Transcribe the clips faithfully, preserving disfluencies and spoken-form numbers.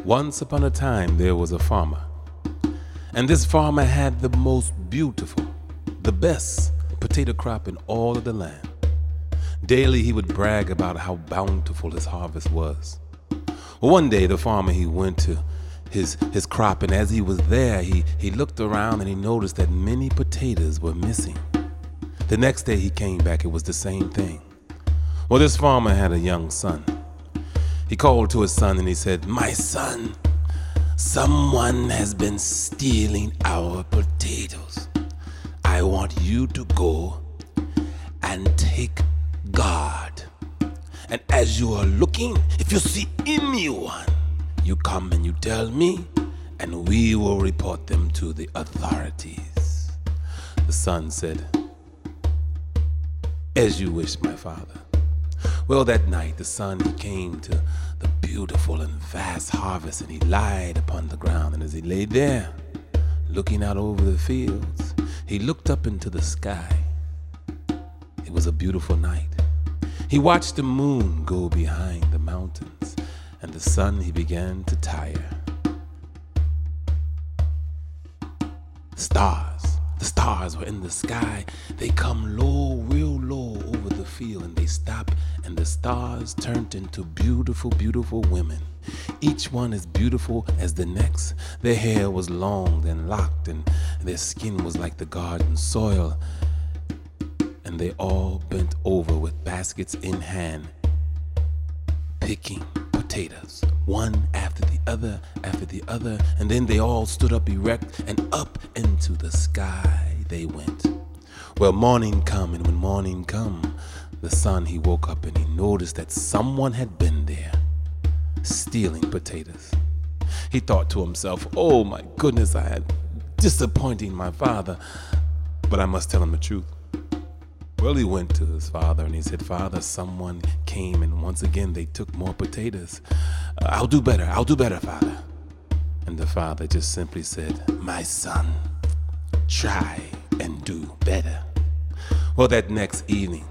Once upon a time, there was a farmer. And this farmer had the most beautiful, the best potato crop in all of the land. Daily, he would brag about how bountiful his harvest was. Well, one day, the farmer, he went to his, his crop, and as he was there, he, he looked around and he noticed that many potatoes were missing. The next day he came back, it was the same thing. Well, this farmer had a young son. He called to his son and he said, "My son, someone has been stealing our potatoes. I want you to go and take guard. And as you are looking, if you see anyone, you come and you tell me, and we will report them to the authorities." The son said, "As you wish, my father." Well, that night the son, he came to the beautiful and vast harvest, and he lied upon the ground. And as he lay there, looking out over the fields, he looked up into the sky. It was a beautiful night. He watched the moon go behind the mountains, and the sun, he began to tire. Stars, the stars were in the sky. They come low, real low over the field, and they stop, and the stars turned into beautiful, beautiful women. Each one as beautiful as the next. Their hair was long and locked, and their skin was like the garden soil. And they all bent over with baskets in hand, picking potatoes, one after the other, after the other, and then they all stood up erect, and up into the sky they went. Well, morning come, and when morning come, the son, he woke up and he noticed that someone had been there, stealing potatoes. He thought to himself, "Oh my goodness, I am disappointing my father, but I must tell him the truth." Well, he went to his father and he said, "Father, someone came and once again they took more potatoes. Uh, I'll do better, I'll do better, Father." And the father just simply said, "My son, try and do better." Well, that next evening,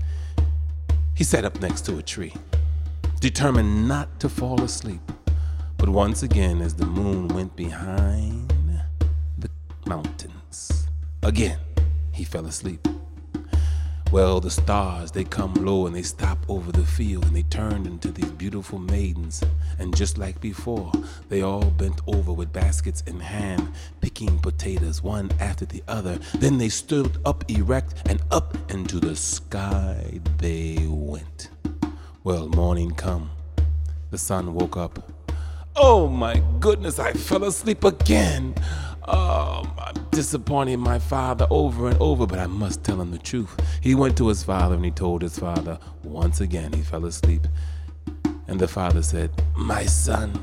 he sat up next to a tree, determined not to fall asleep. But once again, as the moon went behind the mountains, again, he fell asleep. Well, the stars, they come low and they stop over the field, and they turned into these beautiful maidens. And just like before, they all bent over with baskets in hand, picking potatoes one after the other. Then they stood up erect, and up into the sky they went. Well, morning come. The son woke up. "Oh my goodness, I fell asleep again. Oh, I'm disappointing my father over and over, but I must tell him the truth." He went to his father and he told his father. Once again, he fell asleep. And the father said, "My son,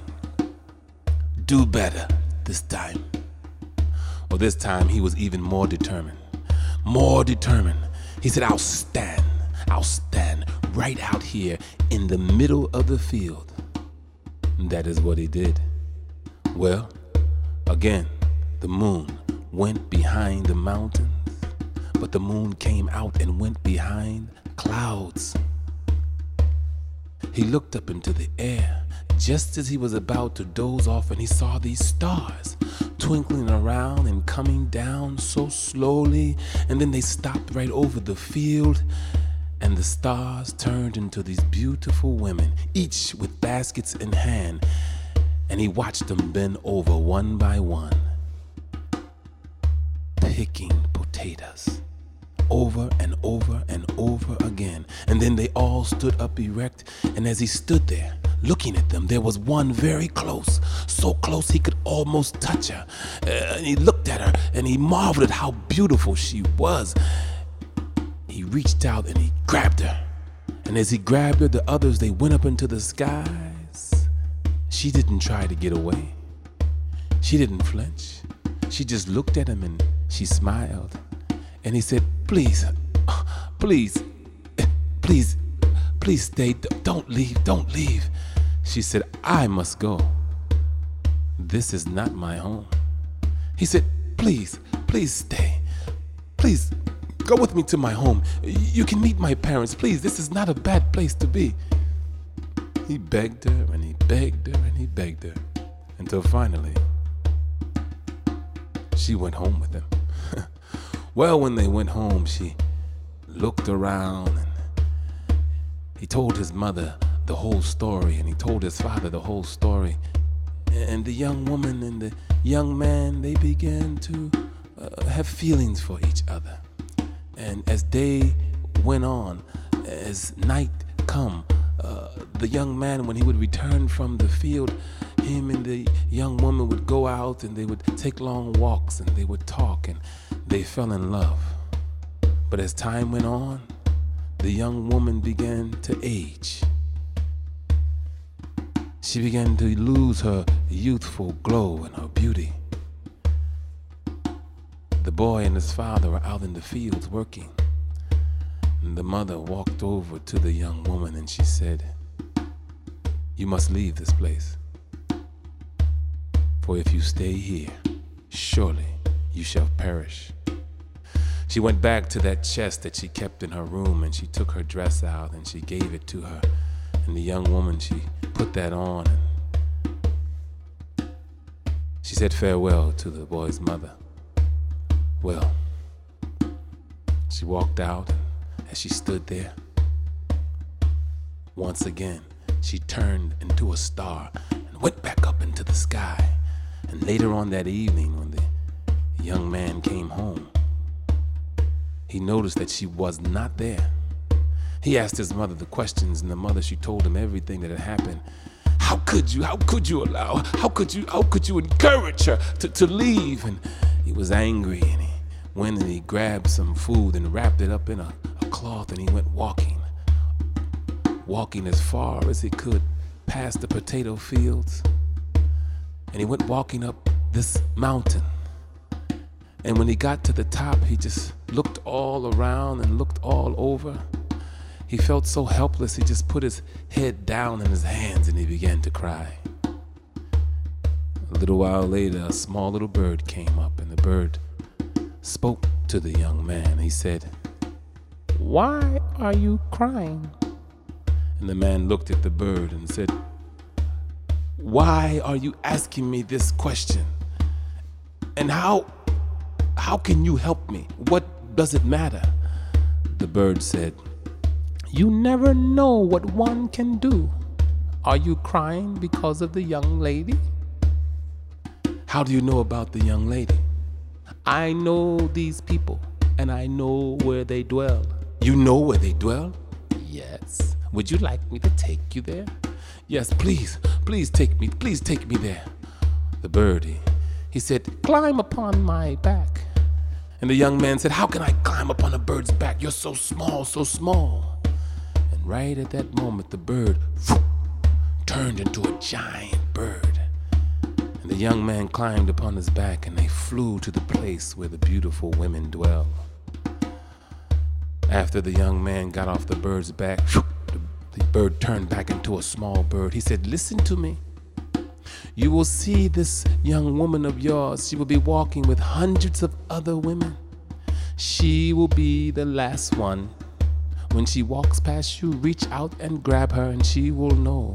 do better this time." Well, this time he was even more determined. More determined. He said, "I'll stand. I'll stand right out here in the middle of the field." And that is what he did. Well, again, the moon went behind the mountains, but the moon came out and went behind clouds. He looked up into the air just as he was about to doze off, and he saw these stars twinkling around and coming down so slowly, and then they stopped right over the field, and the stars turned into these beautiful women, each with baskets in hand, and he watched them bend over one by one, picking potatoes over and over and over again. And then they all stood up erect, and as he stood there looking at them, there was one very close, so close he could almost touch her. Uh, and he looked at her and he marveled at how beautiful she was. He reached out and he grabbed her, and as he grabbed her, the others, they went up into the skies. She didn't try to get away. She didn't flinch. She just looked at him and she smiled. And he said, "Please, please, please, please stay. Don't leave, don't leave." She said, "I must go. This is not my home." He said, "Please, please stay. Please go with me to my home. You can meet my parents. Please, this is not a bad place to be." He begged her and he begged her and he begged her. until finally she went home with him. Well, when they went home, she looked around and he told his mother the whole story, and he told his father the whole story. And the young woman and the young man, they began to uh, have feelings for each other. And as day went on, as night come, uh, the young man, when he would return from the field, him and the young woman would go out and they would take long walks and they would talk and they fell in love. But as time went on, the young woman began to age. She began to lose her youthful glow and her beauty. The boy and his father were out in the fields working. And the mother walked over to the young woman and she said, "You must leave this place. For if you stay here, surely you shall perish." She went back to that chest that she kept in her room and she took her dress out and she gave it to her. And the young woman, she put that on and she said farewell to the boy's mother. Well, she walked out, and as she stood there, once again, she turned into a star and went back up into the sky. And later on that evening, when the young man came home, he noticed that she was not there. He asked his mother the questions, and the mother, she told him everything that had happened. How could you, how could you allow, how could you, how could you encourage her to, to leave? And he was angry, and he went and he grabbed some food and wrapped it up in a, a cloth, and he went walking, walking as far as he could past the potato fields. And he went walking up this mountain. And when he got to the top, he just looked all around and looked all over. He felt so helpless, he just put his head down in his hands and he began to cry. A little while later, a small little bird came up, and the bird spoke to the young man. He said, "Why are you crying?" And the man looked at the bird and said, "Why are you asking me this question? And how, how can you help me? What does it matter?" The bird said, "You never know what one can do. Are you crying because of the young lady?" "How do you know about the young lady?" "I know these people, and I know where they dwell." "You know where they dwell?" "Yes." "Would you like me to take you there?" "Yes, please, please take me, please take me there." The bird, he, he said, "Climb upon my back." And the young man said, "How can I climb upon a bird's back? You're so small, so small." And right at that moment, the bird whoop, turned into a giant bird. And the young man climbed upon his back, and they flew to the place where the beautiful women dwell. After the young man got off the bird's back, whoop, the, the bird turned back into a small bird. He said, "Listen to me. You will see this young woman of yours. She will be walking with hundreds of other women. She will be the last one. When she walks past you, reach out and grab her, and she will know."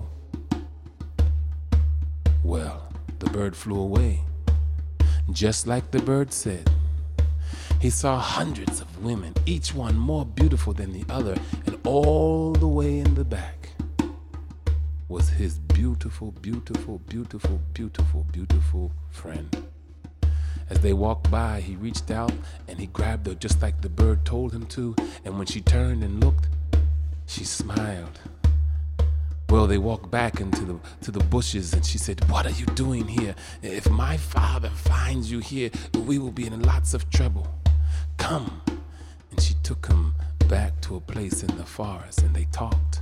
Well, the bird flew away, just like the bird said. He saw hundreds of women, each one more beautiful than the other, and all the way in the back was his beautiful, beautiful, beautiful, beautiful, beautiful friend. As they walked by, he reached out and he grabbed her just like the bird told him to, and when she turned and looked, she smiled. Well, they walked back into the to the bushes, and she said, "What are you doing here? If my father finds you here, we will be in lots of trouble. Come." And she took him back to a place in the forest, and they talked.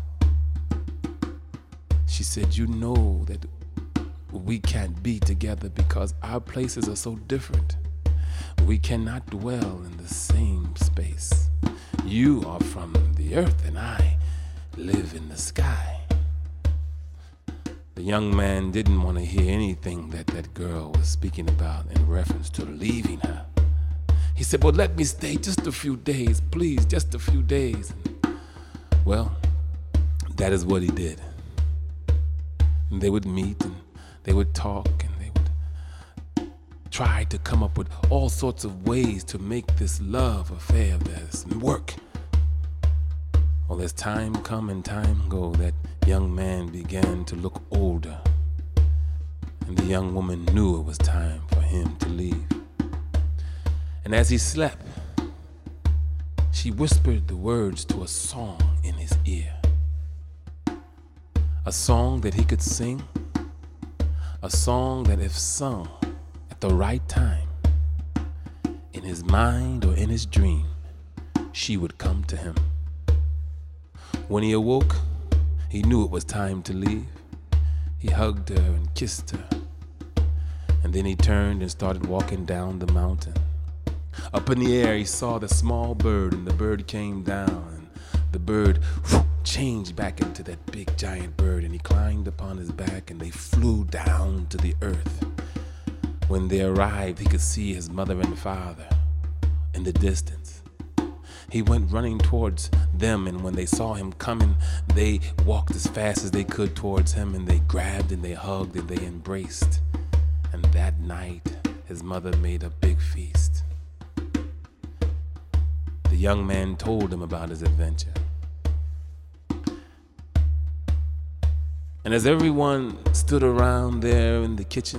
She said, "You know that we can't be together because our places are so different. We cannot dwell in the same space. You are from the earth, and I live in the sky." The young man didn't want to hear anything that that girl was speaking about in reference to leaving her. He said, "Well, let me stay just a few days, please, just a few days." Well, that is what he did. And they would meet, and they would talk, and tried to come up with all sorts of ways to make this love affair of theirs work. Well, as time come and time go, that young man began to look older, and the young woman knew it was time for him to leave. And as he slept, she whispered the words to a song in his ear. A song that he could sing, a song that if sung at the right time, in his mind or in his dream, she would come to him. When he awoke, he knew it was time to leave. He hugged her and kissed her, and then he turned and started walking down the mountain. Up in the air, he saw the small bird, and the bird came down, and the bird whew, changed back into that big giant bird, and he climbed upon his back, and they flew down to the earth. When they arrived, he could see his mother and father in the distance. He went running towards them, and when they saw him coming, they walked as fast as they could towards him, and they grabbed and they hugged and they embraced. And that night, his mother made a big feast. The young man told him about his adventure. And as everyone stood around there in the kitchen,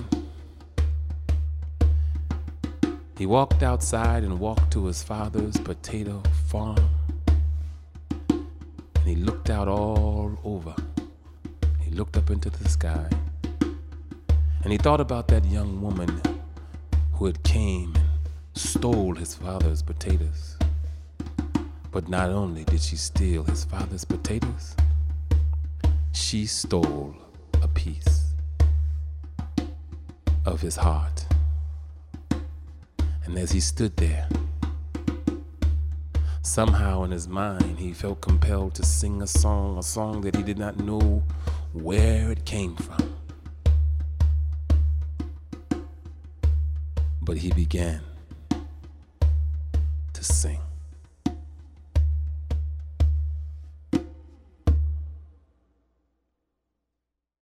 he walked outside and walked to his father's potato farm. And he looked out all over. He looked up into the sky. And he thought about that young woman who had came and stole his father's potatoes. But not only did she steal his father's potatoes, she stole a piece of his heart. And as he stood there, somehow in his mind, he felt compelled to sing a song, a song that he did not know where it came from. But he began to sing.